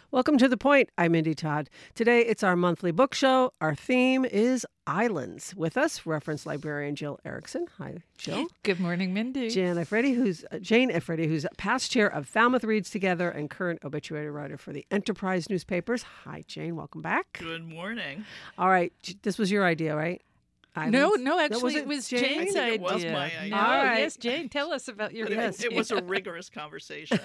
Welcome to The Point. I'm Mindy Todd. Today, it's our monthly book show. Our theme is islands. With us, reference librarian Jill Erickson. Hi, Jill. Good morning, Mindy. Jane Efredi, who's past chair of Falmouth Reads Together and current obituary writer for the Enterprise newspapers. Hi, Jane. Welcome back. Good morning. All right. This was your idea, right? No, Islands? actually, it was Jane? Jane's I idea. think it was my idea. No, All right. yes, Jane, tell us about your idea. It was a rigorous conversation.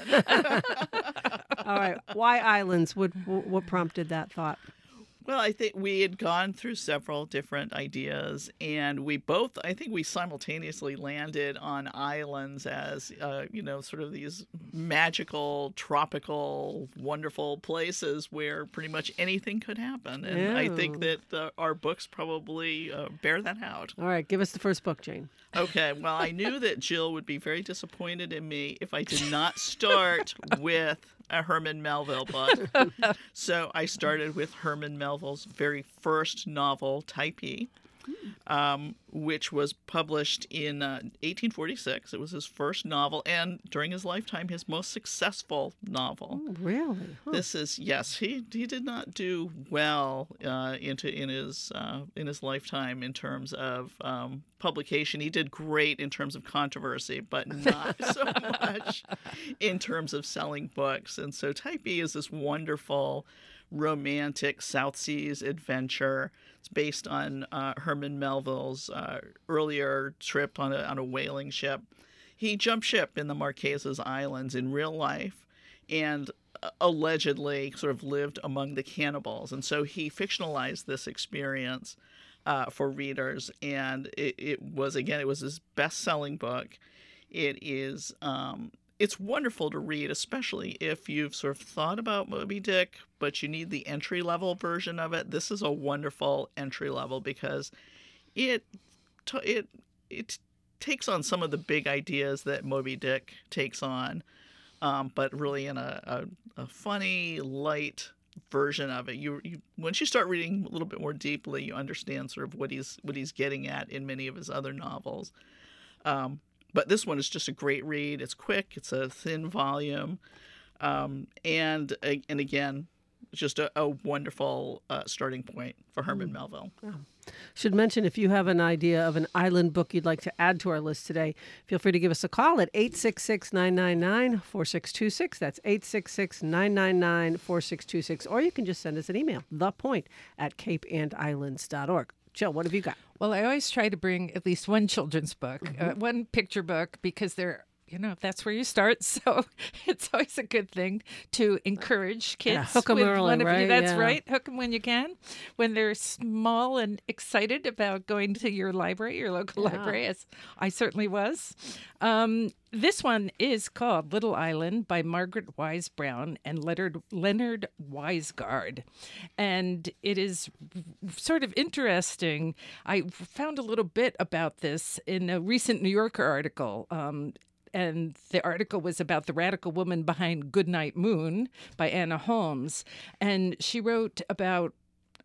All right. Why islands? What prompted that thought? Well, I think we had gone through several different ideas, and we simultaneously landed on islands as, sort of these magical, tropical, wonderful places where pretty much anything could happen. And I think that our books probably bear that out. All right. Give us the first book, Jane. Okay, well, I knew that Jill would be very disappointed in me if I did not start with a Herman Melville book. So I started with Herman Melville's very first novel, Typee, which was published in 1846. It was his first novel, and during his lifetime, his most successful novel. Oh, really? Huh. This is, yes, he did not do well in his lifetime in terms of publication. He did great in terms of controversy, but not so much in terms of selling books. And so Typee is this wonderful, romantic South Seas adventure. It's based on Herman Melville's earlier trip on a whaling ship. He jumped ship in the Marquesas Islands in real life and allegedly sort of lived among the cannibals. And so he fictionalized this experience for readers. And it was his best-selling book. It is... It's wonderful to read, especially if you've sort of thought about Moby Dick, but you need the entry-level version of it. This is a wonderful entry-level because it takes on some of the big ideas that Moby Dick takes on, but really in a funny, light version of it. You once you start reading a little bit more deeply, you understand sort of what he's getting at in many of his other novels. But this one is just a great read. It's quick. It's a thin volume. And again, just a wonderful starting point for Herman Melville. Oh. Should mention, if you have an idea of an island book you'd like to add to our list today, feel free to give us a call at 866-999-4626. That's 866-999-4626. Or you can just send us an email, thepoint@capeandislands.org. Jill, what have you got? Well, I always try to bring at least one children's book, one picture book, because that's where you start. So it's always a good thing to encourage kids. Hook 'em with early, one of right? you. That's Yeah. right. Hook them when you can, when they're small and excited about going to your library, your local library, as I certainly was. This one is called Little Island by Margaret Wise Brown and Leonard Weisgard. And it is sort of interesting. I found a little bit about this in a recent New Yorker article. And the article was about the radical woman behind Goodnight Moon by Anna Holmes. And she wrote about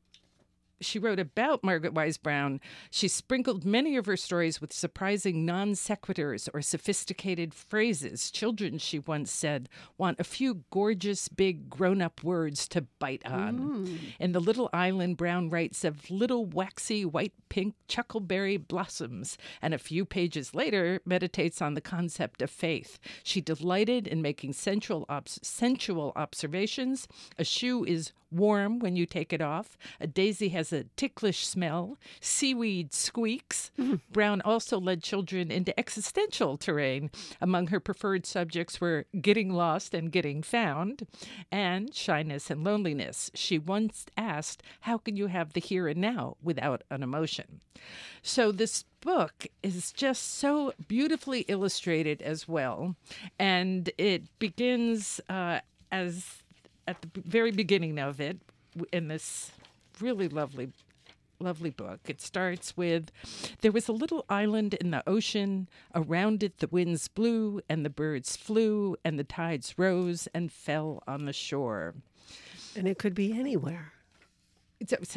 Margaret Wise Brown. She sprinkled many of her stories with surprising non sequiturs or sophisticated phrases. Children, she once said, want a few gorgeous, big, grown-up words to bite on. In The Little Island, Brown writes of little waxy white-pink chuckleberry blossoms, and a few pages later meditates on the concept of faith. She delighted in making sensual observations. A shoe is warm when you take it off. A daisy has a ticklish smell. Seaweed squeaks. Brown also led children into existential terrain. Among her preferred subjects were getting lost and getting found, and shyness and loneliness. She once asked, how can you have the here and now without an emotion? So this book is just so beautifully illustrated as well. And it begins as at the very beginning of it, in this really lovely book. It starts with, there was a little island in the ocean. Around it the winds blew, and the birds flew, and the tides rose and fell on the shore. And it could be anywhere.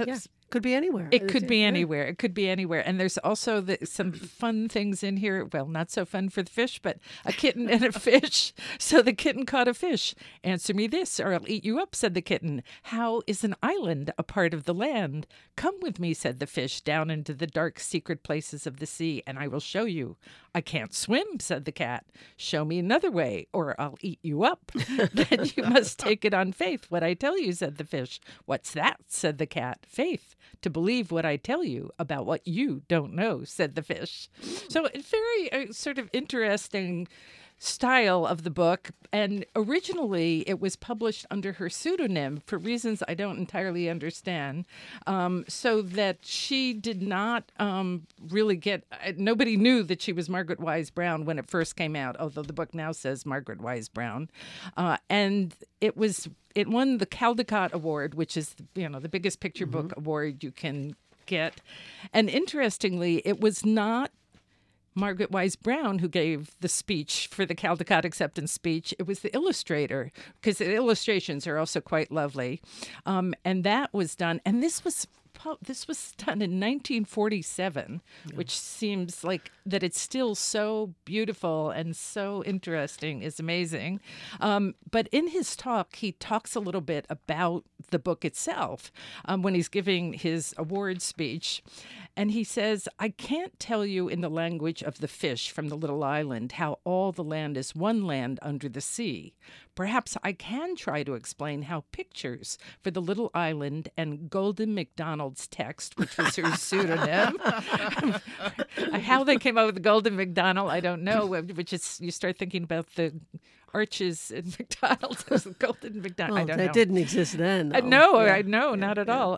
Could be anywhere. It could be anywhere. It could be anywhere. And there's also some fun things in here. Well, not so fun for the fish, but a kitten and a fish. So the kitten caught a fish. Answer me this, or I'll eat you up, said the kitten. How is an island a part of the land? Come with me, said the fish, down into the dark, secret places of the sea, and I will show you. I can't swim, said the cat. Show me another way, or I'll eat you up. Then you must take it on faith, what I tell you, said the fish. What's that, said the cat. Faith. To believe what I tell you about what you don't know, said the fish. So it's very sort of interesting style of the book. And originally it was published under her pseudonym for reasons I don't entirely understand. So that she did not really get, nobody knew that she was Margaret Wise Brown when it first came out, although the book now says Margaret Wise Brown. And it won the Caldecott Award, which is, the biggest picture book award you can get. And interestingly, it was not Margaret Wise Brown who gave the speech for the Caldecott acceptance speech. It was the illustrator, because the illustrations are also quite lovely. And that was done. And this was done in 1947, which seems like that it's still so beautiful and so interesting is amazing. But in his talk, he talks a little bit about the book itself when he's giving his award speech. And he says, I can't tell you in the language of the fish from the little island how all the land is one land under the sea. Perhaps I can try to explain how pictures for the little island and Golden MacDonald's text, which was her pseudonym, how they came up with the Golden MacDonald, I don't know, which is, you start thinking about the arches in McDonald's. There's the Golden McDonald. Well, I don't that know. Didn't exist then. No, not at all.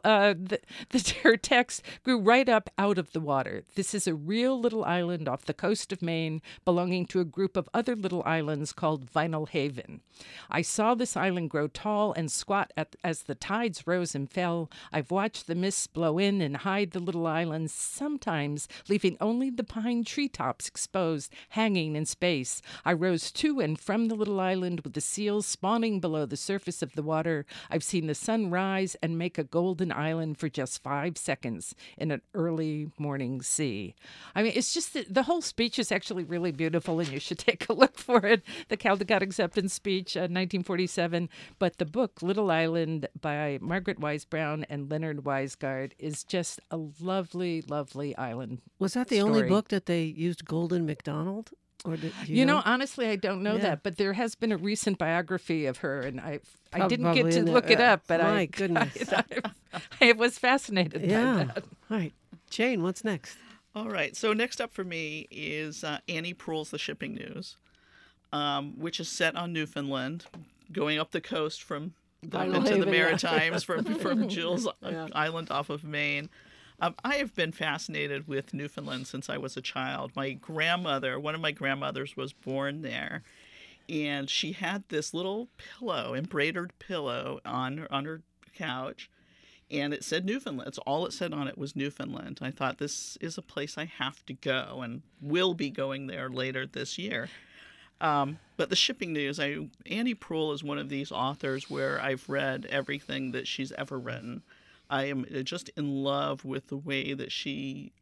Her text grew right up out of the water. This is a real little island off the coast of Maine, belonging to a group of other little islands called Vinyl Haven. I saw this island grow tall and squat as the tides rose and fell. I've watched the mists blow in and hide the little islands, sometimes leaving only the pine treetops exposed, hanging in space. I rose to and from the little island with the seals spawning below the surface of the water. I've seen the sun rise and make a golden island for just 5 seconds in an early morning sea. I mean, it's just the whole speech is actually really beautiful, and you should take a look for it. The Caldecott Acceptance Speech, 1947. But the book, Little Island by Margaret Wise Brown and Leonard Weisgard, is just a lovely, lovely island. Was that the only book that they used Golden MacDonald? Or you know, honestly, I don't know that, but there has been a recent biography of her, and I didn't get to look it up, but my goodness, I was fascinated by that. All right, Jane, what's next? All right, so next up for me is Annie Proulx's The Shipping News, which is set on Newfoundland, going up the coast from into the Maritimes from Jules Island off of Maine. I have been fascinated with Newfoundland since I was a child. My grandmother, one of my grandmothers, was born there, and she had this little pillow, embroidered pillow on her couch, and it said Newfoundland. It's all it said on it was Newfoundland. I thought, this is a place I have to go, and will be going there later this year. But The Shipping News, Annie Proulx is one of these authors where I've read everything that she's ever written. I am just in love with the way that she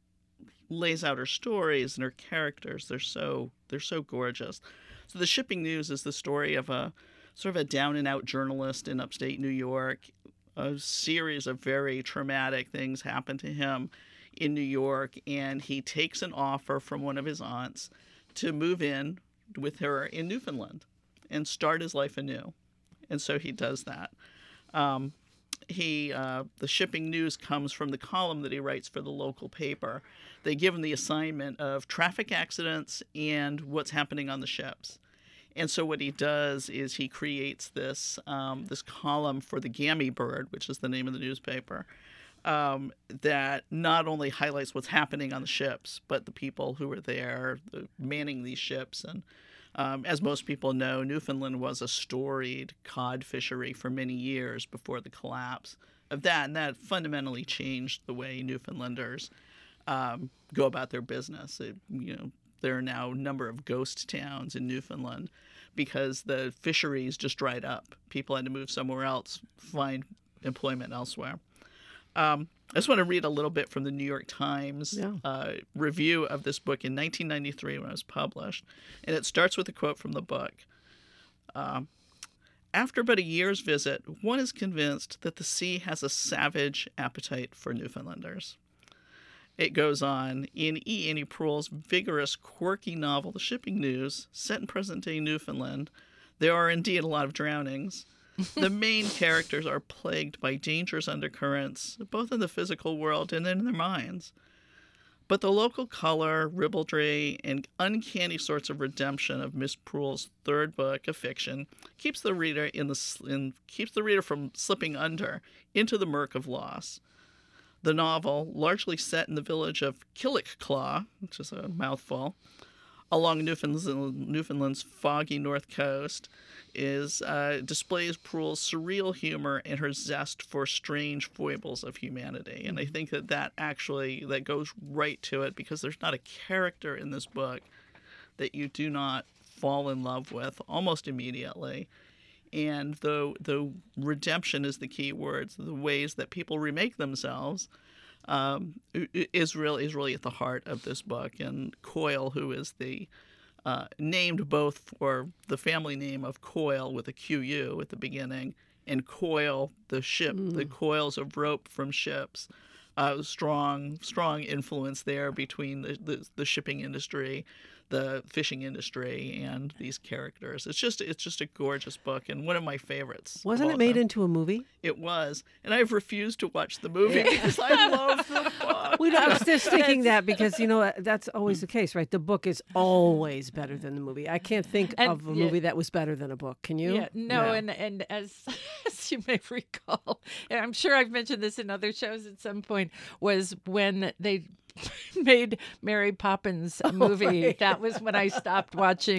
lays out her stories and her characters. They're so gorgeous. So The Shipping News is the story of a sort of a down-and-out journalist in upstate New York. A series of very traumatic things happen to him in New York, and he takes an offer from one of his aunts to move in with her in Newfoundland and start his life anew. And so he does that. The Shipping News comes from the column that he writes for the local paper. They give him the assignment of traffic accidents and what's happening on the ships. And so what he does is he creates this column for the Gammy Bird, which is the name of the newspaper, that not only highlights what's happening on the ships, but the people who are there manning these ships. And as most people know, Newfoundland was a storied cod fishery for many years before the collapse of that, and that fundamentally changed the way Newfoundlanders go about their business. There are now a number of ghost towns in Newfoundland because the fisheries just dried up. People had to move somewhere else, find employment elsewhere. I just want to read a little bit from the New York Times Yeah. review of this book in 1993 when it was published. And it starts with a quote from the book. After but a year's visit, one is convinced that the sea has a savage appetite for Newfoundlanders. It goes on, in E. Annie Proulx's vigorous, quirky novel, The Shipping News, set in present-day Newfoundland, there are indeed a lot of drownings. The main characters are plagued by dangerous undercurrents, both in the physical world and in their minds. But the local color, ribaldry, and uncanny sorts of redemption of Miss Proulx's third book of fiction keeps the reader keeps the reader from slipping under into the murk of loss. The novel, largely set in the village of Killickclaw, which is a mouthful, along Newfoundland's foggy north coast, displays Proulx's surreal humor and her zest for strange foibles of humanity. And I think that goes right to it, because there's not a character in this book that you do not fall in love with almost immediately. And the redemption is the key word. The ways that people remake themselves is really at the heart of this book. And Coyle, who is the named both for the family name of Coyle with a QU at the beginning, and coil, the ship, the coils of rope from ships. Strong influence there between the shipping industry, the fishing industry, and these characters. It's just a gorgeous book and one of my favorites. Wasn't it made into a movie? It was, and I've refused to watch the movie because I love the book. I was just thinking that because that's always the case, right? The book is always better than the movie. I can't think of a movie that was better than a book. Can you? Yeah, no. And as you may recall, and I'm sure I've mentioned this in other shows at some point, was when they made Mary Poppins a movie. Right. That was when I stopped watching.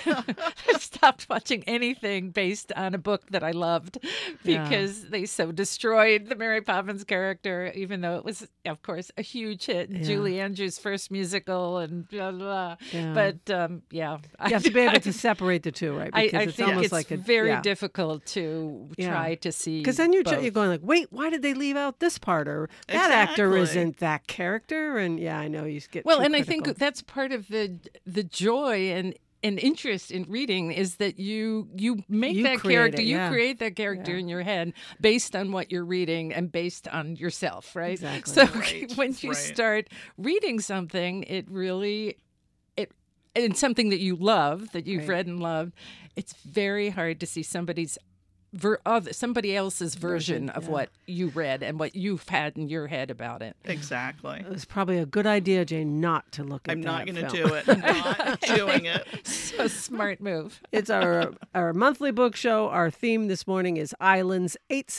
Anything based on a book that I loved, because they so destroyed the Mary Poppins character, even though it was, of course, a huge hit. Yeah. Julie Andrews' first musical, and blah blah. Yeah. But you have to be able to separate the two, right? Because I think it's very difficult to try to see. Because then you're going like, wait, why did they leave out this part, or that actor isn't that character? And I know you get and critical. I think that's part of the joy and interest in reading, is that you make that character, you create that character in your head based on what you're reading and based on yourself, right? Exactly. So when you start reading something, and something that you love, that you've read and loved, it's very hard to see somebody else's version of what you read and what you've had in your head about it. Exactly. It was probably a good idea, Jane, not to look at I'm not going to do it. I'm not doing it. So smart move. It's our monthly book show. Our theme this morning is Islands.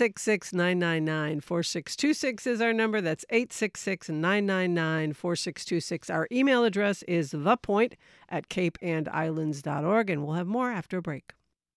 866-999-4626 is our number. That's 866-999-4626. Our email address is thepoint@capeandislands.org, and we'll have more after a break.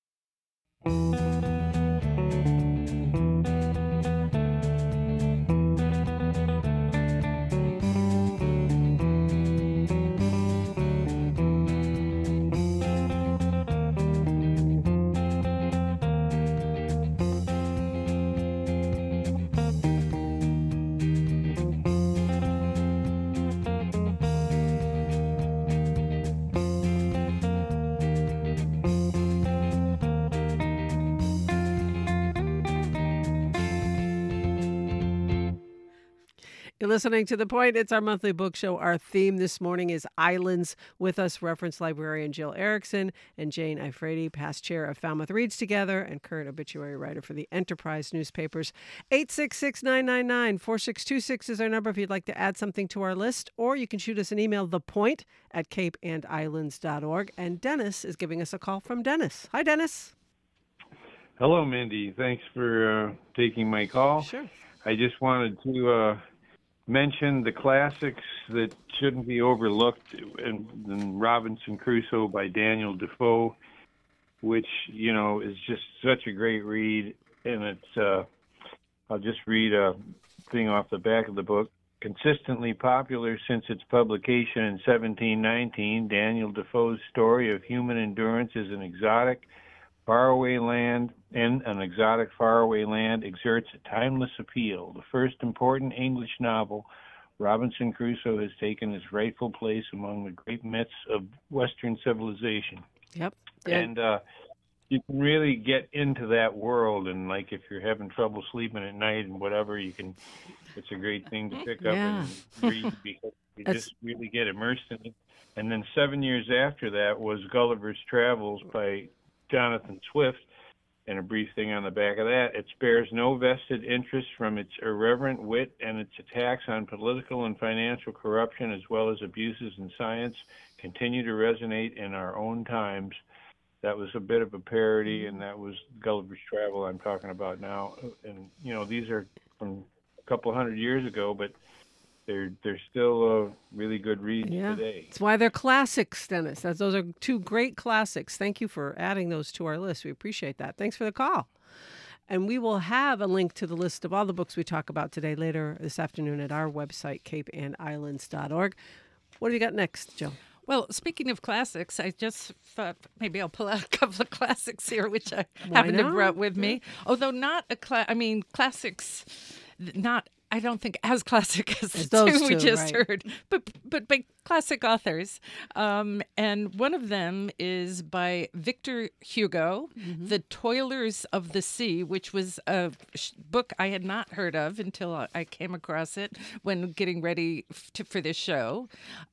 You're listening to The Point. It's our monthly book show. Our theme this morning is Islands. With us, reference librarian Jill Erickson and Jane Ifredi, past chair of Falmouth Reads Together and current obituary writer for the Enterprise newspapers. 866-999-4626 is our number if you'd like to add something to our list, or you can shoot us an email, thepoint@capeandislands.org. And Dennis is giving us a call from Dennis. Hi, Dennis. Hello, Mindy. Thanks for taking my call. Sure. I just wanted to mention the classics that shouldn't be overlooked, and Robinson Crusoe by Daniel Defoe, which, is just such a great read. And it's, I'll just read a thing off the back of the book. Consistently popular since its publication in 1719, Daniel Defoe's story of human endurance is an exotic, faraway land in an exotic faraway land exerts a timeless appeal. The first important English novel, Robinson Crusoe has taken its rightful place among the great myths of Western civilization. Yep. And you can really get into that world, and like if you're having trouble sleeping at night and whatever, it's a great thing to pick up and read because you just really get immersed in it. And then 7 years after that was Gulliver's Travels by Jonathan Swift. And a brief thing on the back of that, it spares no vested interest from its irreverent wit, and its attacks on political and financial corruption as well as abuses in science continue to resonate in our own times. That was a bit of a parody, and that was Gulliver's Travel I'm talking about now. And, these are from a couple hundred years ago, but they're still really good reads today. That's why they're classics, Dennis. Those are two great classics. Thank you for adding those to our list. We appreciate that. Thanks for the call. And we will have a link to the list of all the books we talk about today later this afternoon at our website, capeandislands.org. What have you got next, Jill? Well, speaking of classics, I just thought maybe I'll pull out a couple of classics here, which I happen to have brought with me. Although not classics, not I don't think as classic as the those two we just right. heard, but by classic authors. And one of them is by Victor Hugo, The Toilers of the Sea, which was a book I had not heard of until I came across it when getting ready for this show.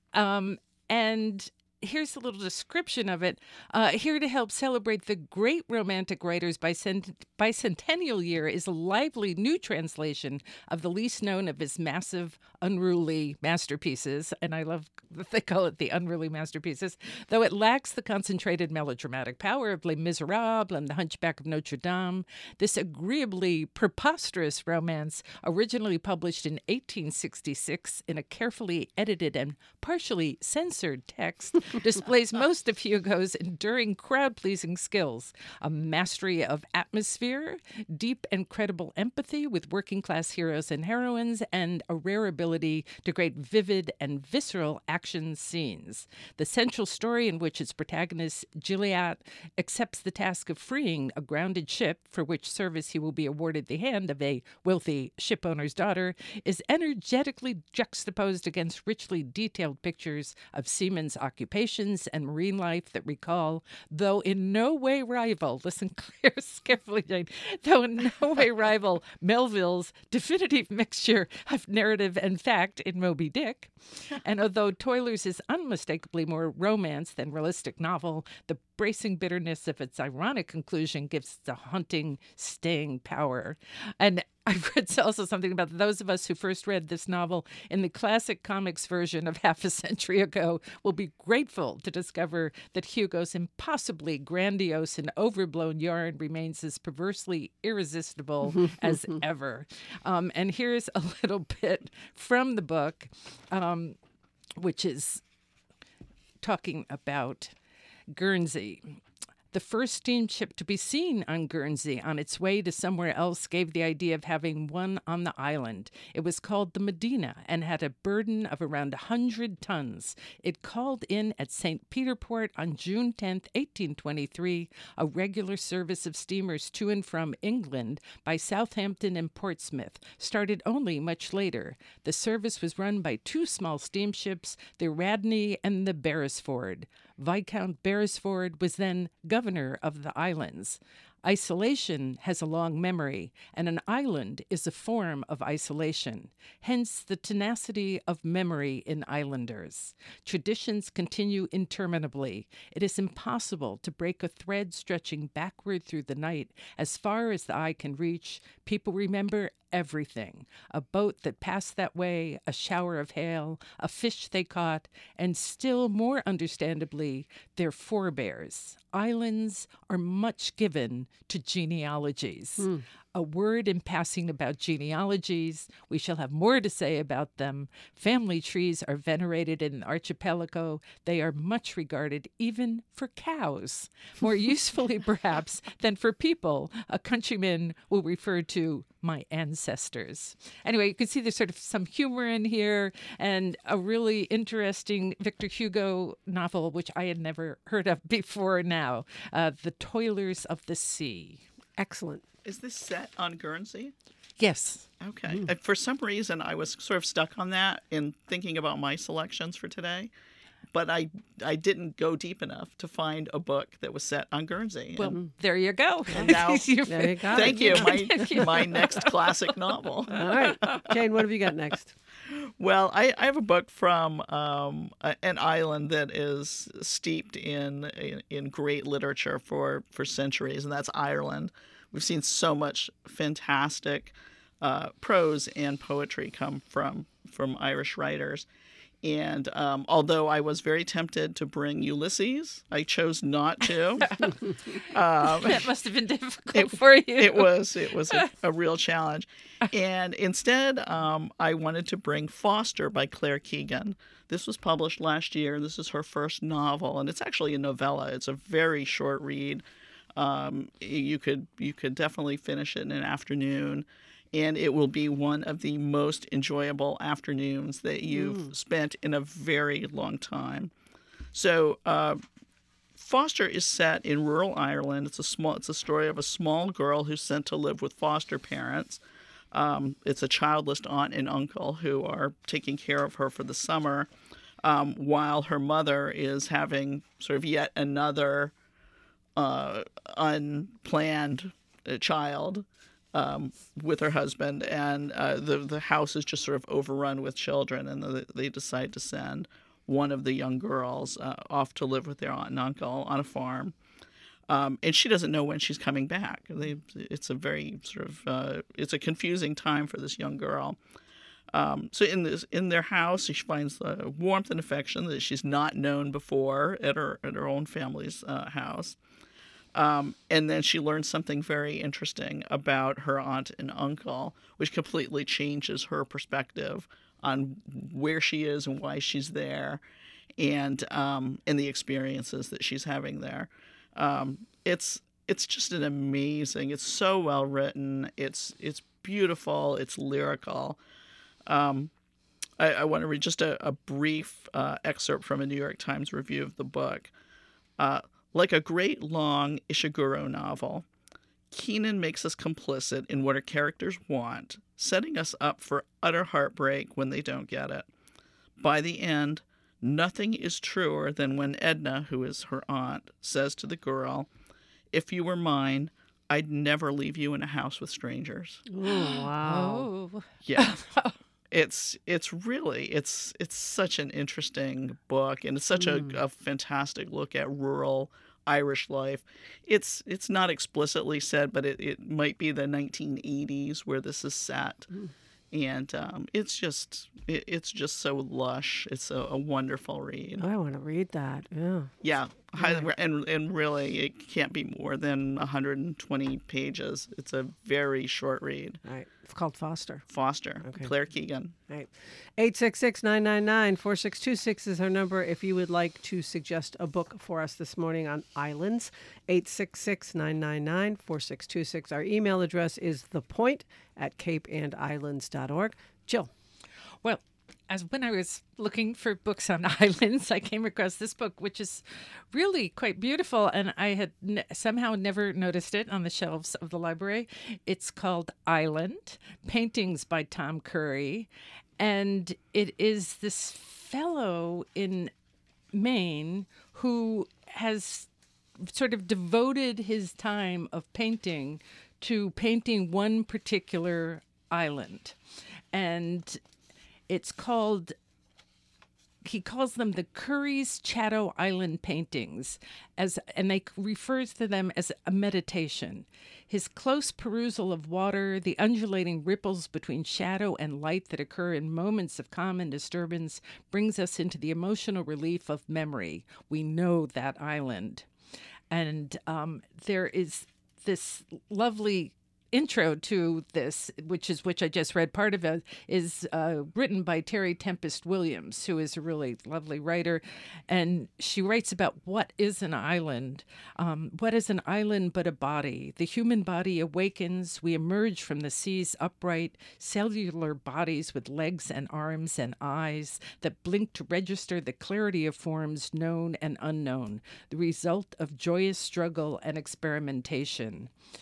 And here's a little description of it. Here to help celebrate the great romantic writers' bicentennial year is a lively new translation of the least known of his massive, unruly masterpieces. And I love that they call it the unruly masterpieces, though it lacks the concentrated melodramatic power of Les Miserables and The Hunchback of Notre Dame. This agreeably preposterous romance, originally published in 1866 in a carefully edited and partially censored text, displays most of Hugo's enduring crowd-pleasing skills, a mastery of atmosphere, deep and credible empathy with working-class heroes and heroines, and a rare ability to create vivid and visceral action scenes. The central story, in which its protagonist, Gilliatt, accepts the task of freeing a grounded ship, for which service he will be awarded the hand of a wealthy shipowner's daughter, is energetically juxtaposed against richly detailed pictures of seamen's occupation and marine life that recall, though in no way rival, listen carefully, Jane, though in no way rival Melville's definitive mixture of narrative and fact in Moby Dick. And although Toilers is unmistakably more romance than realistic novel, the bracing bitterness of its ironic conclusion gives the haunting, staying power. And I read also something about those of us who first read this novel in the classic comics version of half a century ago will be grateful to discover that Hugo's impossibly grandiose and overblown yarn remains as perversely irresistible as ever. And here's a little bit from the book, which is talking about Guernsey. The first steamship to be seen on Guernsey on its way to somewhere else gave the idea of having one on the island. It was called the Medina and had a burden of around 100 tons. It called in at St. Peter Port on June 10, 1823, a regular service of steamers to and from England by Southampton and Portsmouth, started only much later. The service was run by two small steamships, the Radney and the Beresford. Viscount Beresford was then governor of the islands. Isolation has a long memory, and an island is a form of isolation. Hence the tenacity of memory in islanders. Traditions continue interminably. It is impossible to break a thread stretching backward through the night. As far as the eye can reach, people remember everything. A boat that passed that way, a shower of hail, a fish they caught, and still more understandably, their forebears. Islands are much given to genealogies. A word in passing about genealogies. We shall have more to say about them. Family trees are venerated in the archipelago. They are much regarded even for cows. More usefully, perhaps, than for people. A countryman will refer to my ancestors. Anyway, you can see there's sort of some humor in here and a really interesting Victor Hugo novel, which I had never heard of before now, The Toilers of the Sea. Excellent. Is this set on Guernsey? Yes. Okay. For some reason, I was sort of stuck on that in thinking about my selections for today, but I didn't go deep enough to find a book that was set on Guernsey. Well, there you go. And now, There you go. thank you. My next classic novel. All right. Jane, what have you got next? Well, I have a book from an island that is steeped in great literature for centuries, and that's Ireland. We've seen so much fantastic prose and poetry come from Irish writers. And although I was very tempted to bring Ulysses, I chose not to. That must have been difficult for you. It was a real challenge. And instead, I wanted to bring Foster by Claire Keegan. This was published last year. This is her first novel, and it's actually a novella. It's a very short read. You could definitely finish it in an afternoon. And it will be one of the most enjoyable afternoons that you've spent in a very long time. So Foster is set in rural Ireland. It's a story of a small girl who's sent to live with foster parents. It's a childless aunt and uncle who are taking care of her for the summer, while her mother is having sort of yet another unplanned child. With her husband, and the house is just sort of overrun with children, and they decide to send one of the young girls off to live with their aunt and uncle on a farm, and she doesn't know when she's coming back. It's a very sort of it's a confusing time for this young girl. So in their house, she finds warmth and affection that she's not known before at her own family's house. And then she learns something very interesting about her aunt and uncle, which completely changes her perspective on where she is and why she's there, and the experiences that she's having there. It's just an amazing. It's so well written. It's beautiful. It's lyrical. I want to read just a brief excerpt from a New York Times review of the book. Like a great long Ishiguro novel, Keenan makes us complicit in what our characters want, setting us up for utter heartbreak when they don't get it. By the end, nothing is truer than when Edna, who is her aunt, says to the girl, "If you were mine, I'd never leave you in a house with strangers." Ooh, wow. Oh. Yeah. It's such an interesting book, and it's such a fantastic look at rural Irish life. It's not explicitly said, but it might be the 1980s where this is set, and it's just so lush. It's a wonderful read. I want to read that. Yeah. Yeah, and really, it can't be more than 120 pages. It's a very short read. All right. It's called Foster. Foster, Okay. Claire Keegan. All right. 866-999-4626 is our number if you would like to suggest a book for us this morning on islands. 866-999-4626. Our email address is thepoint@capeandislands.org. Jill. Well, when I was looking for books on islands, I came across this book, which is really quite beautiful, and I had somehow never noticed it on the shelves of the library. It's called Island, Paintings by Tom Curry, and it is this fellow in Maine who has sort of devoted his time of painting to painting one particular island, and it's called, he calls them the Curry's Chatto Island paintings, and they refers to them as a meditation. His close perusal of water, the undulating ripples between shadow and light that occur in moments of calm and disturbance, brings us into the emotional relief of memory. We know that island. And there is this lovely intro to this, which I just read part of it, is written by Terry Tempest Williams, who is a really lovely writer, and she writes about what is an island. What is an island but a body? The human body awakens. We emerge from the sea's upright, cellular bodies with legs and arms and eyes that blink to register the clarity of forms known and unknown, the result of joyous struggle and experimentation.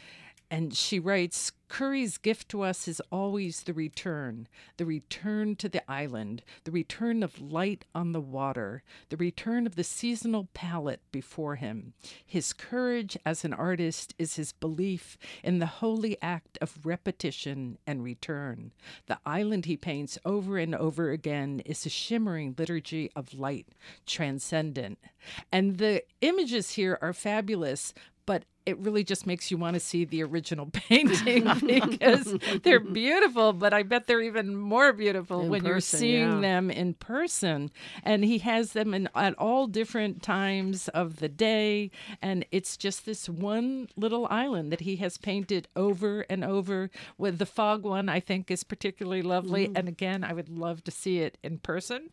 And she writes, Curry's gift to us is always the return to the island, the return of light on the water, the return of the seasonal palette before him. His courage as an artist is his belief in the holy act of repetition and return. The island he paints over and over again is a shimmering liturgy of light, transcendent. And the images here are fabulous, but it really just makes you want to see the original painting because they're beautiful, but I bet they're even more beautiful when you're seeing them in person. And he has them at all different times of the day, and it's just this one little island that he has painted over and over. With the fog one, I think, is particularly lovely. And again, I would love to see it in person.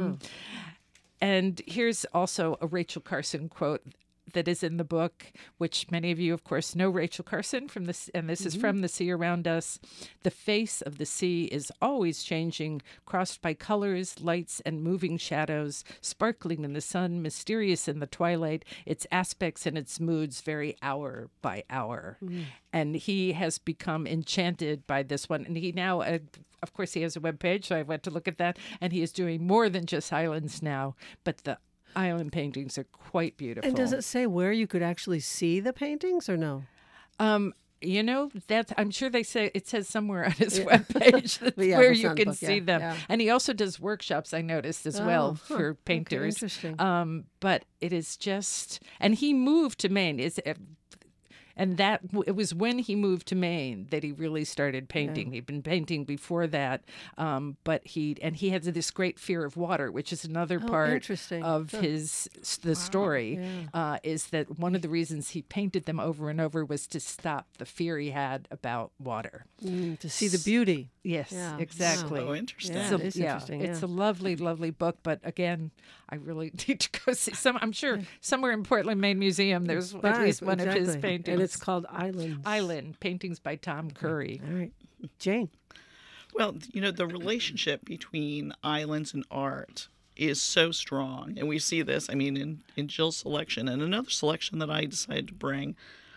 And here's also a Rachel Carson quote that is in the book, which many of you, of course, know Rachel Carson from this, and this is from The Sea Around Us. The face of the sea is always changing, crossed by colors, lights, and moving shadows, sparkling in the sun, mysterious in the twilight, its aspects and its moods vary hour by hour. And he has become enchanted by this one. And he now, of course, he has a webpage, so I went to look at that, and he is doing more than just islands now, but the island paintings are quite beautiful. And does it say where you could actually see the paintings or no? You know, I'm sure it says somewhere on his webpage where you can see them. Yeah. And he also does workshops, I noticed, as well for painters. Okay, interesting. But it is just, and he moved to Maine. And it was when he moved to Maine that he really started painting. He'd been painting before that, but he had this great fear of water, which is another part of the story. Is that one of the reasons he painted them over and over was to stop the fear he had about water, to see the beauty. Yes, exactly. So interesting. Yeah, it is interesting. It's a lovely, lovely book. But again, I really need to go see some. I'm sure somewhere in Portland, Maine Museum, there's at least one of his paintings. And it's called Islands. Island, paintings by Tom Curry. All right. Jane. Well, you know, the relationship between islands and art is so strong. And we see this, I mean, in Jill's selection and another selection that I decided to bring.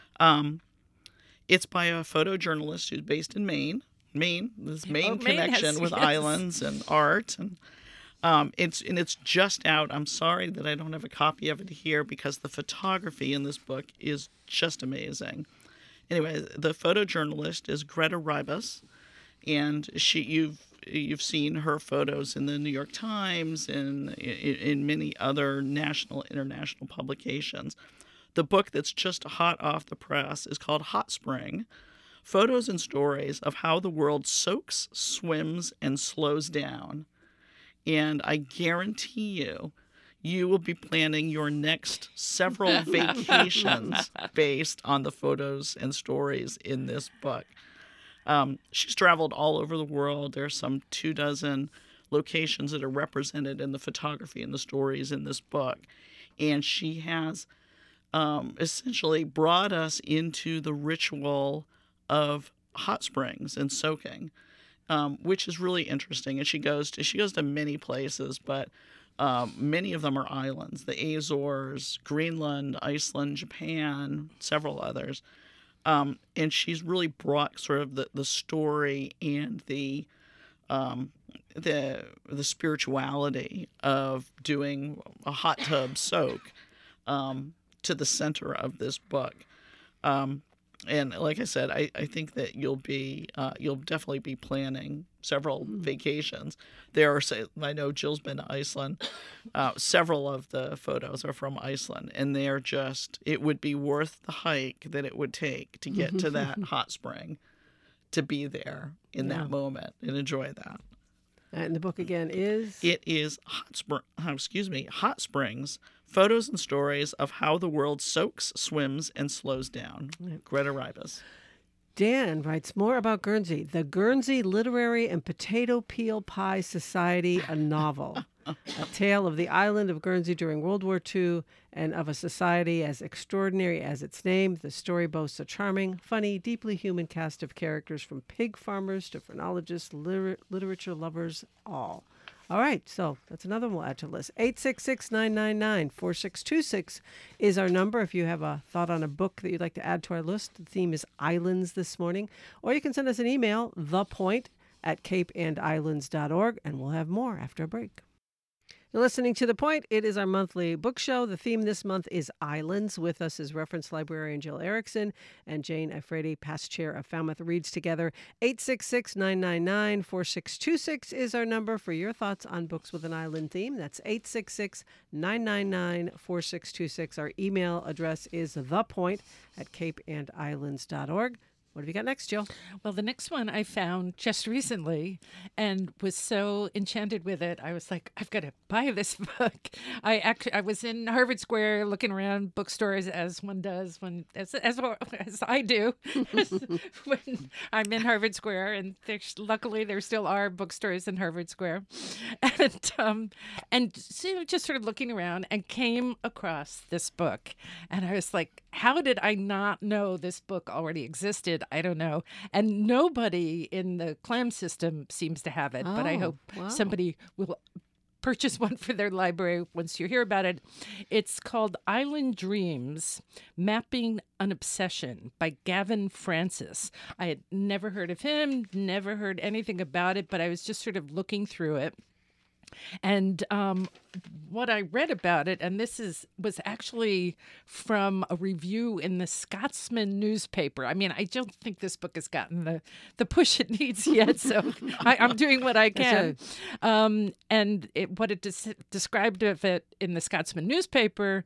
It's by a photojournalist who's based in Maine. This Maine connection with islands and art. And it's just out. I'm sorry that I don't have a copy of it here because the photography in this book is just amazing. Anyway, the photojournalist is Greta Ribas, and you've seen her photos in the New York Times and in many other national, international publications. The book that's just hot off the press is called Hot Spring: Photos and Stories of How the World Soaks, Swims, and Slows Down. And I guarantee you will be planning your next several vacations based on the photos and stories in this book. She's traveled all over the world. There's some 24 locations that are represented in the photography and the stories in this book. And she has essentially brought us into the ritual of hot springs and soaking, which is really interesting. And she goes to many places, but many of them are islands: the Azores, Greenland, Iceland, Japan, several others. And she's really brought sort of the story and the spirituality of doing a hot tub soak to the center of this book. And like I said, I think that you'll definitely be planning several vacations. I know Jill's been to Iceland. Several of the photos are from Iceland, and it would be worth the hike that it would take to get to that hot spring, to be there in that moment and enjoy that. And the book again is? It is Hot Springs: Photos and Stories of How the World Soaks, Swims, and Slows Down. Greta Ribas. Dan writes more about Guernsey. The Guernsey Literary and Potato Peel Pie Society, a novel. A tale of the island of Guernsey during World War II and of a society as extraordinary as its name. The story boasts a charming, funny, deeply human cast of characters, from pig farmers to phrenologists, literature lovers, all. All right, so that's another one we'll add to the list. 866-999-4626 is our number if you have a thought on a book that you'd like to add to our list. The theme is islands this morning. Or you can send us an email, thepoint@capeandislands.org, and we'll have more after a break. You're listening to The Point. It is our monthly book show. The theme this month is islands. With us is reference librarian Jill Erickson and Jane Ifredi, past chair of Falmouth Reads Together. 866-999-4626 is our number for your thoughts on books with an island theme. That's 866-999-4626. Our email address is thepoint@capeandislands.org. What have you got next, Jill? Well, the next one I found just recently and was so enchanted with it. I was like, I've got to buy this book. I was in Harvard Square looking around bookstores as one does as I do when I'm in Harvard Square, and luckily there still are bookstores in Harvard Square, and so just sort of looking around and came across this book, and I was like, how did I not know this book already existed? I don't know. And nobody in the CLAM system seems to have it, but I hope somebody will purchase one for their library once you hear about it. It's called Island Dreams, Mapping an Obsession by Gavin Francis. I had never heard of him, never heard anything about it, but I was just sort of looking through it. And what I read about it, and this was actually from a review in the Scotsman newspaper. I mean, I don't think this book has gotten the push it needs yet, so I'm doing what I can. And what it described of it in the Scotsman newspaper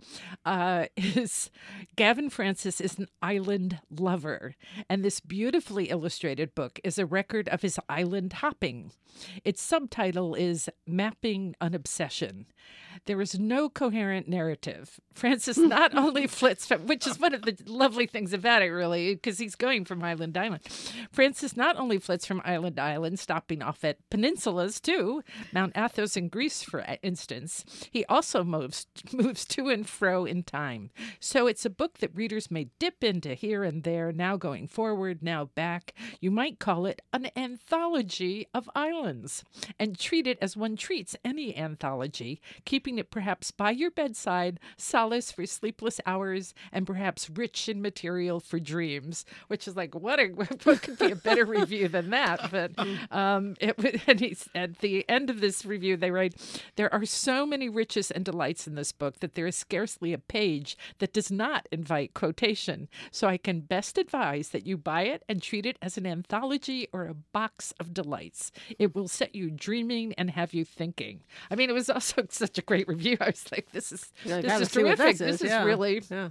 is Gavin Francis is an island lover, and this beautifully illustrated book is a record of his island hopping. Its subtitle is Mapping an Obsession. There is no coherent narrative. Francis not only flits, which is one of the lovely things about it, really, because he's going from island to island. Francis not only flits from island to island, stopping off at peninsulas, too, Mount Athos in Greece, for instance. He also moves to and fro in time. So it's a book that readers may dip into here and there, now going forward, now back. You might call it an anthology of islands, and treat it as one treats any anthology, keeping it perhaps by your bedside, solace for sleepless hours, and perhaps rich in material for dreams, which is like, what could be a better review than that? But and at the end of this review, they write, there are so many riches and delights in this book that there is scarcely a page that does not invite quotation. So I can best advise that you buy it and treat it as an anthology or a box of delights. It will set you dreaming and have you thinking. I mean, it was also such a great review. I was like, this is terrific. This is really... Yeah.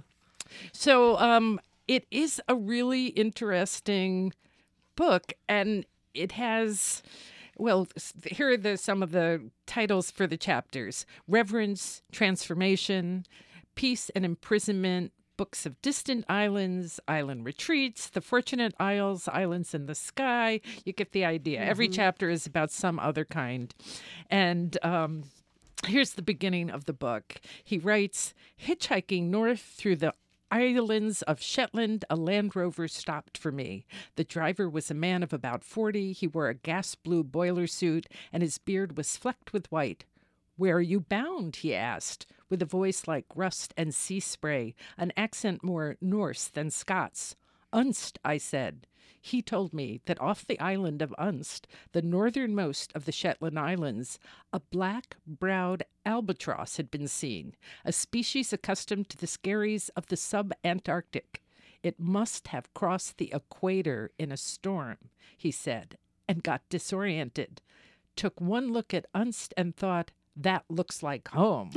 So it is a really interesting book, and it has... Well, here are some of the titles for the chapters. Reverence, Transformation, Peace and Imprisonment, Books of Distant Islands, Island Retreats, The Fortunate Isles, Islands in the Sky. You get the idea. Mm-hmm. Every chapter is about some other kind. And here's the beginning of the book. He writes, hitchhiking north through the islands of Shetland, a Land Rover stopped for me. The driver was a man of about 40. He wore a gas blue boiler suit, and his beard was flecked with white. Where are you bound? He asked, with a voice like rust and sea spray, an accent more Norse than Scots. Unst, I said. He told me that off the island of Unst, the northernmost of the Shetland Islands, a black-browed albatross had been seen, a species accustomed to the skerries of the sub-Antarctic. It must have crossed the equator in a storm, he said, and got disoriented. Took one look at Unst and thought, that looks like home.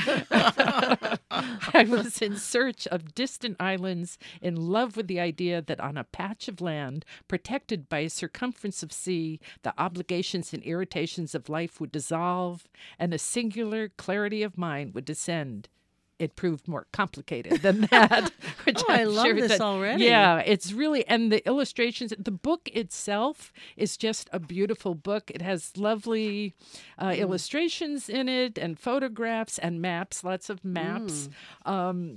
I was in search of distant islands, in love with the idea that on a patch of land, protected by a circumference of sea, the obligations and irritations of life would dissolve, and a singular clarity of mind would descend. It proved more complicated than that. I love this already. Yeah, it's really, and the illustrations, the book itself is just a beautiful book. It has lovely illustrations in it and photographs and maps, lots of maps.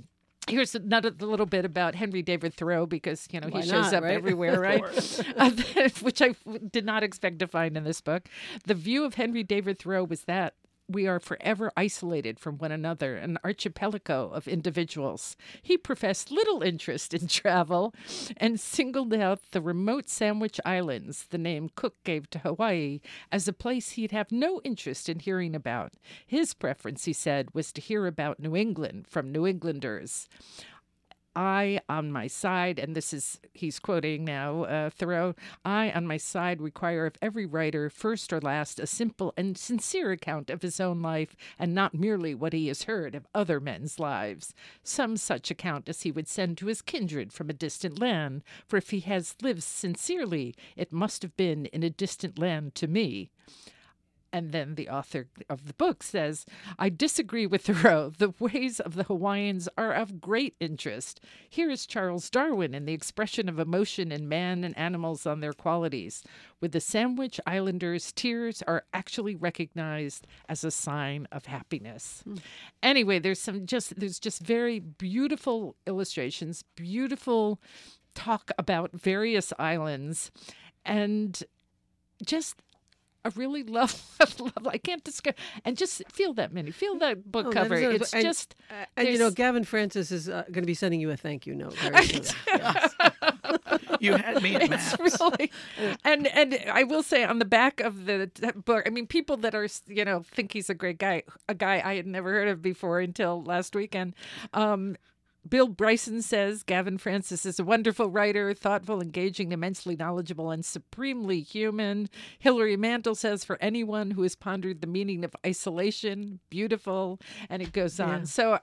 Here's another little bit about Henry David Thoreau, because, he Why shows not, up right? everywhere, right? Which I did not expect to find in this book. The view of Henry David Thoreau was that we are forever isolated from one another, an archipelago of individuals. He professed little interest in travel and singled out the remote Sandwich Islands, the name Cook gave to Hawaii, as a place he'd have no interest in hearing about. His preference, he said, was to hear about New England from New Englanders. I, on my side, and he's quoting now Thoreau, I, on my side, require of every writer, first or last, a simple and sincere account of his own life, and not merely what he has heard of other men's lives. Some such account as he would send to his kindred from a distant land, for if he has lived sincerely, it must have been in a distant land to me. And then the author of the book says, I disagree with Thoreau. The ways of the Hawaiians are of great interest. Here is Charles Darwin in the expression of emotion in man and animals on their qualities. With the Sandwich Islanders, tears are actually recognized as a sign of happiness. Anyway, there's just very beautiful illustrations, beautiful talk about various islands, and just I really love. I can't describe, and just feel that book cover. It's just, and Gavin Francis is going to be sending you a thank you note very soon. Yes. You had me at maps. It's really, and I will say on the back of the book, I mean, people that are think he's a great guy, a guy I had never heard of before until last weekend. Bill Bryson says Gavin Francis is a wonderful writer, thoughtful, engaging, immensely knowledgeable, and supremely human. Hilary Mantel says, for anyone who has pondered the meaning of isolation, beautiful, and it goes on. Yeah. So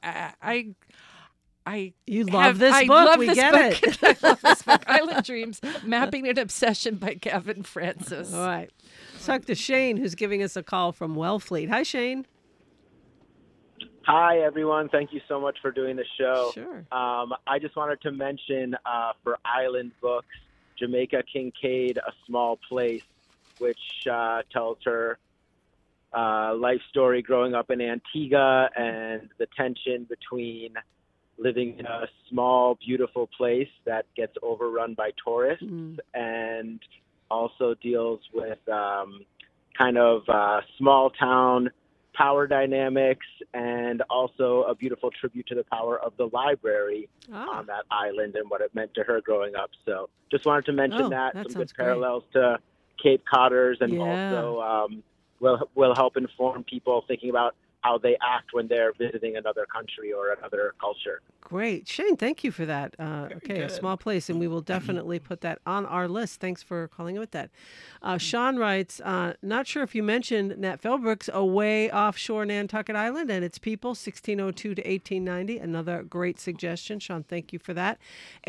You love this book. We get it. I love this book, Island Dreams, Mapping an Obsession by Gavin Francis. All right. Let's talk to Shane, who's giving us a call from Wellfleet. Hi, Shane. Hi, everyone. Thank you so much for doing the show. Sure. I just wanted to mention for Island Books, Jamaica Kincaid, A Small Place, which tells her life story growing up in Antigua and the tension between living in a small, beautiful place that gets overrun by tourists and also deals with kind of small town power dynamics, and also a beautiful tribute to the power of the library on that island and what it meant to her growing up. So just wanted to mention that. Some good parallels to Cape Codders, and also will help inform people thinking about how they act when they're visiting another country or another culture. Great. Shane, thank you for that. Okay, A Small Place, and we will definitely put that on our list. Thanks for calling with that. Sean writes, not sure if you mentioned Nat Philbrooks, Away Offshore Nantucket Island and its people, 1602 to 1890. Another great suggestion. Sean, thank you for that.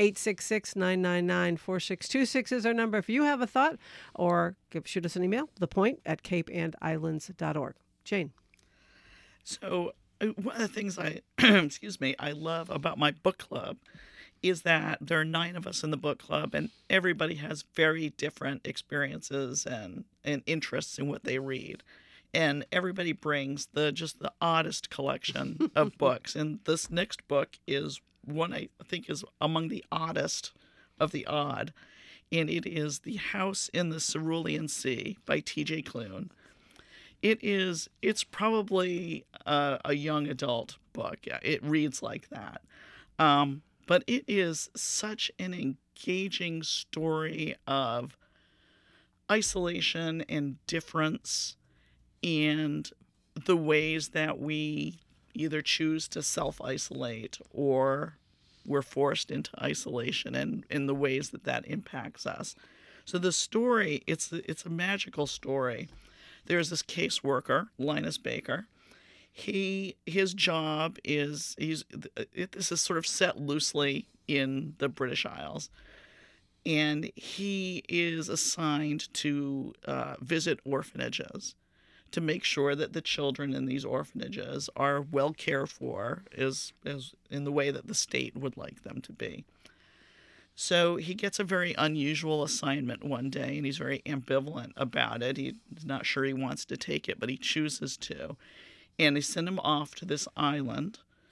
866-999-4626 is our number if you have a thought, or shoot us an email, thepoint@capeandislands.org. Jane. So one of the things I love about my book club is that there are 9 of us in the book club, and everybody has very different experiences and interests in what they read. And everybody brings just the oddest collection of books. And this next book is one I think is among the oddest of the odd. And it is The House in the Cerulean Sea by T.J. Klune. It's probably a young adult book. Yeah, it reads like that. But it is such an engaging story of isolation and difference and the ways that we either choose to self-isolate or we're forced into isolation, and in the ways that impacts us. So the story, it's a magical story. There's this caseworker, Linus Baker. His job is this is sort of set loosely in the British Isles, and he is assigned to visit orphanages to make sure that the children in these orphanages are well cared for, as in the way that the state would like them to be. So he gets a very unusual assignment one day, and he's very ambivalent about it. He's not sure he wants to take it, but he chooses to. And they send him off to this island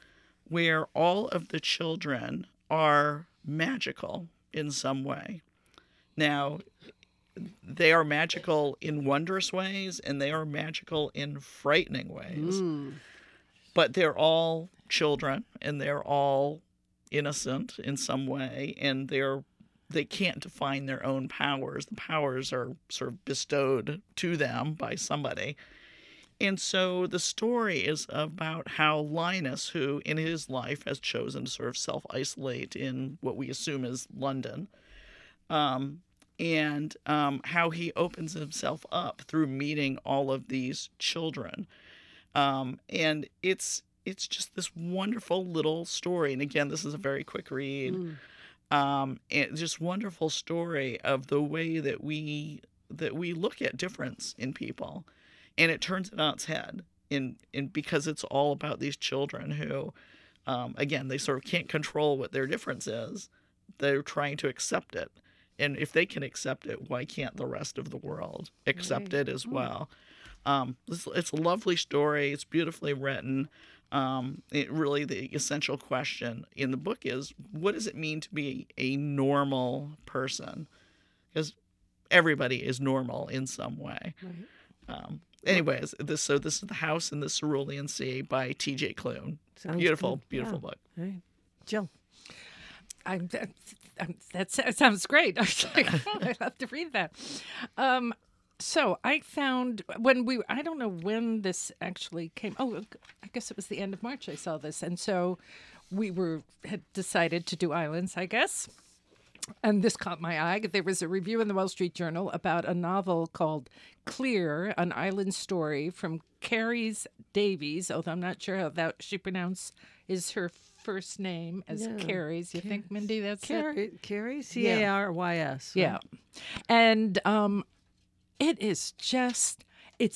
where all of the children are magical in some way. Now, they are magical in wondrous ways, and they are magical in frightening ways. But they're all children, and they're all innocent in some way, and they can't define their own powers. The powers are sort of bestowed to them by somebody. And so the story is about how Linus, who in his life has chosen to sort of self-isolate in what we assume is London, and how he opens himself up through meeting all of these children. And it's just this wonderful little story. And again, this is a very quick read. And just wonderful story of the way that we look at difference in people. And it turns it on its head in because it's all about these children who, again, they sort of can't control what their difference is. They're trying to accept it. And if they can accept it, why can't the rest of the world accept it as well? It's a lovely story. It's beautifully written. Really, the essential question in the book is, what does it mean to be a normal person? Because everybody is normal in some way. Right. Anyways, this is The House in the Cerulean Sea by T.J. Klune. Sounds Beautiful good. book. All right. Jill. That sounds great. I was like, oh, I have to read that. So I found I don't know when this actually came. Oh, I guess it was the end of March I saw this. And so we had decided to do Islands, I guess. And this caught my eye. There was a review in the Wall Street Journal about a novel called Clear, an island story from Carys Davies, although I'm not sure how that she pronounced is her first name as Carys. You think, Mindy, that's it? Carys? C-A-R-Y-S. Right? Yeah. And it is just... It's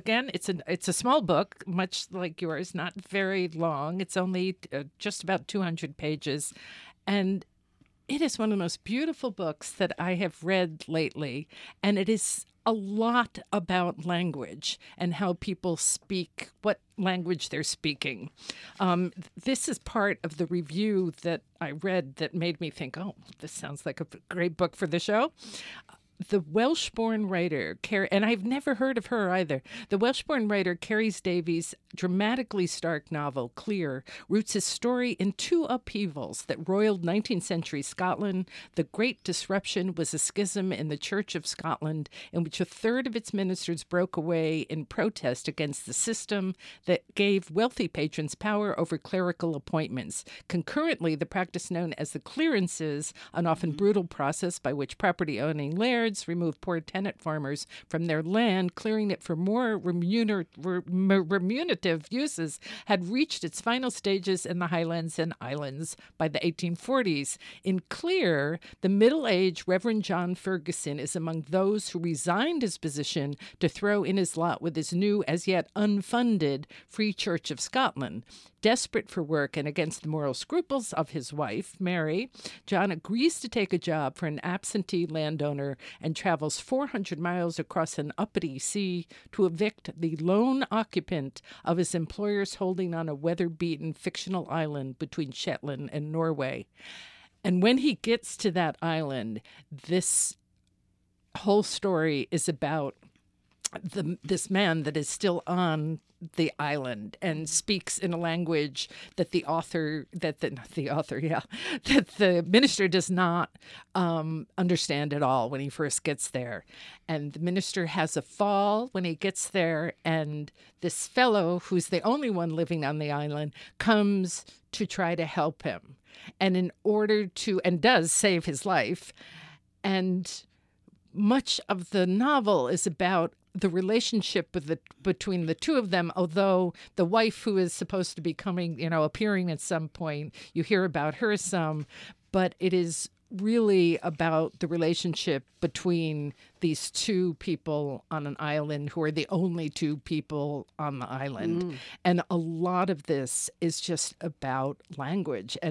a small book, much like yours, not very long. It's only just about 200 pages. And it is one of the most beautiful books that I have read lately, and it is a lot about language and how people speak, what language they're speaking. This is part of the review that I read that made me think, oh, this sounds like a great book for the show. The Welsh-born writer, and I've never heard of her either. The Welsh-born writer Carys Davies' dramatically stark novel, Clear, roots his story in two upheavals that roiled 19th century Scotland. The Great Disruption was a schism in the Church of Scotland in which a third of its ministers broke away in protest against the system that gave wealthy patrons power over clerical appointments. Concurrently, the practice known as the clearances, an often brutal process by which property-owning lairds removed poor tenant farmers from their land, clearing it for more remunerative uses, had reached its final stages in the Highlands and Islands by the 1840s. In Clear, the middle-aged Reverend John Ferguson is among those who resigned his position to throw in his lot with his new, as yet unfunded, Free Church of Scotland. Desperate for work and against the moral scruples of his wife, Mary, John agrees to take a job for an absentee landowner and travels 400 miles across an uppity sea to evict the lone occupant of his employer's holding on a weather-beaten fictional island between Shetland and Norway. And when he gets to that island, this whole story is about this man that is still on the island and speaks in a language that the minister does not understand at all when he first gets there. And the minister has a fall when he gets there, and this fellow, who's the only one living on the island, comes to try to help him. And and does save his life. And much of the novel is about the relationship between the two of them, although the wife, who is supposed to be appearing at some point, you hear about her some, but it is really about the relationship between these two people on an island who are the only two people on the island. And a lot of this is just about language and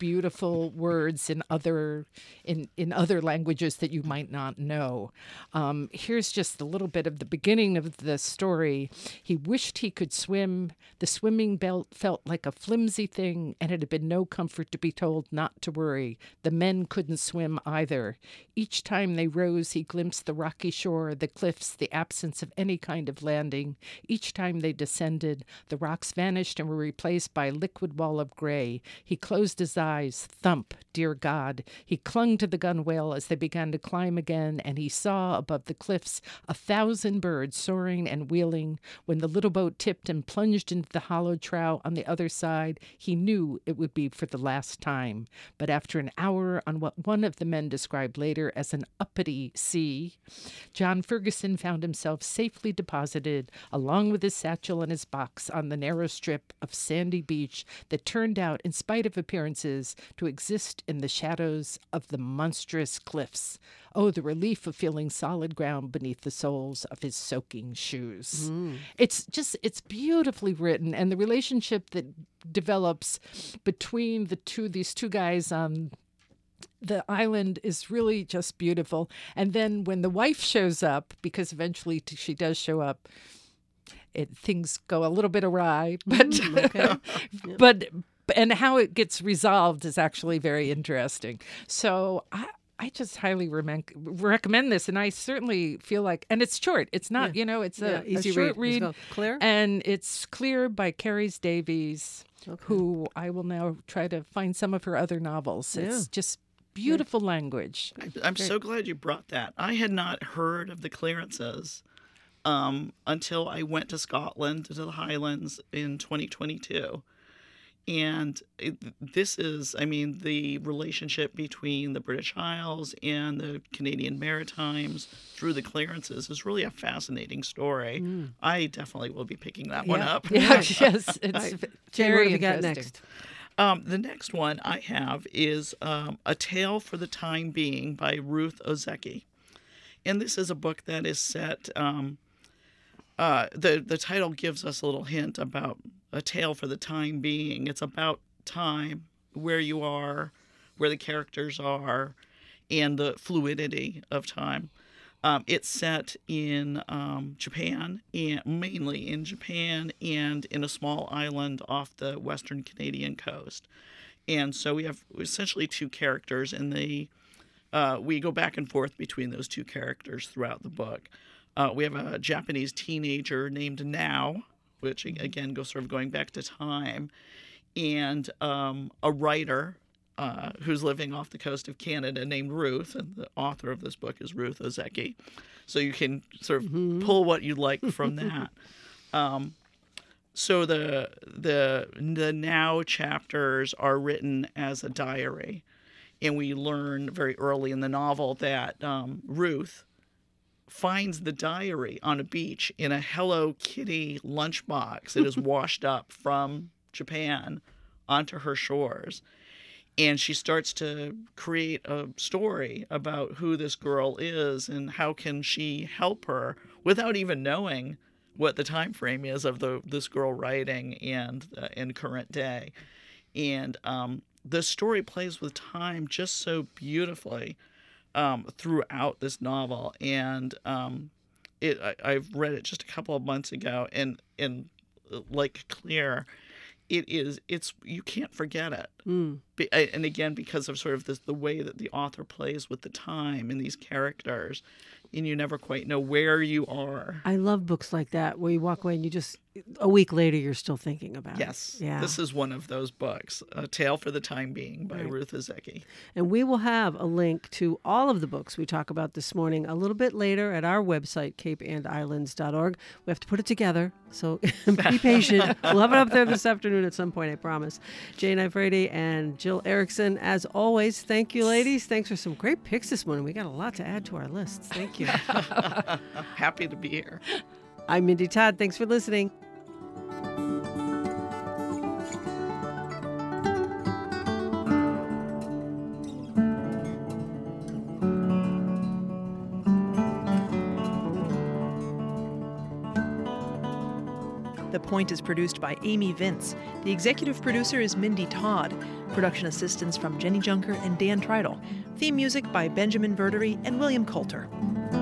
beautiful words in other languages that you might not know. Here's just a little bit of the beginning of the story. He wished he could swim. The swimming belt felt like a flimsy thing, and it had been no comfort to be told not to worry. The men couldn't swim either. Each time they rose, he glimpsed the rocky shore, the cliffs, the absence of any kind of landing. Each time they descended, the rocks vanished and were replaced by a liquid wall of gray. He closed his eyes. Thump, dear God. He clung to the gunwale as they began to climb again, and he saw above the cliffs 1,000 birds soaring and wheeling. When the little boat tipped and plunged into the hollow trough on the other side, he knew it would be for the last time. But after an hour on what one of the men described later as an uppity sea, John Ferguson found himself safely deposited, along with his satchel and his box, on the narrow strip of sandy beach that turned out, in spite of appearances, to exist in the shadows of the monstrous cliffs. Oh, the relief of feeling solid ground beneath the soles of his soaking shoes. It's beautifully written, and the relationship that develops between these two guys on the island is really just beautiful. And then when the wife shows up, because eventually she does show up, things go a little bit awry, but and how it gets resolved is actually very interesting. So I just highly recommend this, and I certainly feel like, and it's short. It's not, it's a easy short read. Clear? And it's Clear by Carys Davies, who I will now try to find some of her other novels. Yeah. It's just beautiful language. I'm so glad you brought that. I had not heard of the clearances until I went to Scotland, to the Highlands in 2022. And this is, the relationship between the British Isles and the Canadian Maritimes through the clearances is really a fascinating story. I definitely will be picking that one up. Yeah, yes, it's Jane, what very have you got interesting. next? The next one I have is A Tale for the Time Being by Ruth Ozeki. And this is a book that is set, the title gives us a little hint about a tale for the time being. It's about time, where you are, where the characters are, and the fluidity of time. It's set in Japan, and mainly in Japan, and in a small island off the western Canadian coast. And so we have essentially two characters, and we go back and forth between those two characters throughout the book. We have a Japanese teenager named Now, which again goes sort of going back to time, and a writer who's living off the coast of Canada named Ruth, and the author of this book is Ruth Ozeki. So you can sort of pull what you like from that. So the Now chapters are written as a diary, and we learn very early in the novel that Ruth finds the diary on a beach in a Hello Kitty lunchbox that is washed up from Japan onto her shores. And she starts to create a story about who this girl is and how can she help her without even knowing what the time frame is of this girl writing and in current day. And the story plays with time just so beautifully throughout this novel, and I've read it just a couple of months ago, and like Clear, it's you can't forget it. And again, because of sort of the way that the author plays with the time and these characters, and you never quite know where you are. I love books like that where you walk away and you just, a week later, you're still thinking about Yes. it. Yeah. This is one of those books, A Tale for the Time Being by Ruth Ozeki. And we will have a link to all of the books we talk about this morning a little bit later at our website, capeandislands.org. We have to put it together, so be patient. We'll have it up there this afternoon at some point, I promise. Jane Ifredi and Jill Erickson, as always, thank you, ladies. Thanks for some great picks this morning. We got a lot to add to our lists. Thank you. Happy to be here. I'm Mindy Todd. Thanks for listening. The Point is produced by Amy Vince. The executive producer is Mindy Todd. Production assistance from Jenny Junker and Dan Treidel. Theme music by Benjamin Verdery and William Coulter.